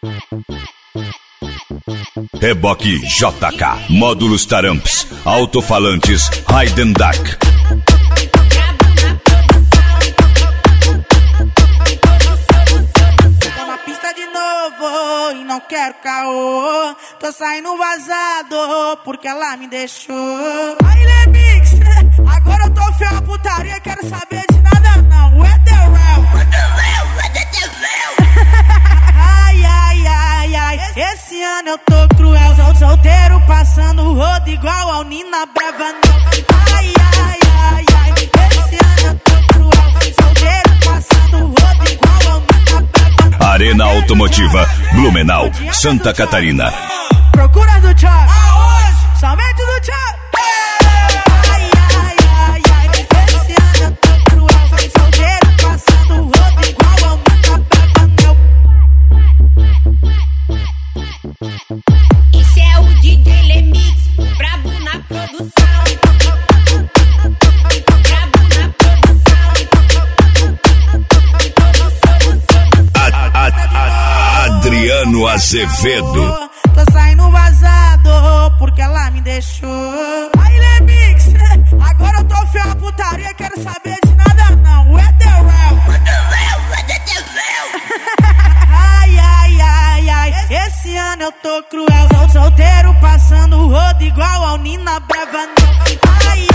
Reboque JK, módulos Taramps, alto-falantes Heidendack. Tô na pista de novo e não quero caô. Tô saindo vazado porque ela me deixou. Aí, Lemix, agora eu tô fiel à putaria, quero saber de nada não. What the real? Ai, ai, ai, ai, esse ano eu tô cruel. Solteiro passando o rodo igual ao Nina Brava. Ai, ai, ai, ai, esse ano eu tô cruel. Solteiro passando o rodo igual ao Nina Brava. Arena Automotiva, Blumenau, Santa Catarina. Procura do Chop, aonde? Somente do Chop. Ai, ai, ai, ai, esse ano eu tô cruel. Solteiro passando o rodo igual ao Nina Brava. Esse é o DJ Lemix, brabo na produção. Brabo na produção. Adriano Azevedo. Tô saindo vazado porque ela me deixou. Aí, Lemix, agora eu tô fiel à putaria, quero saber de nada não. What the real? Ai, ai, ai, ai, esse ano eu tô cruel. Solteiro passando o rodo igual ao Nina Brava. Ai,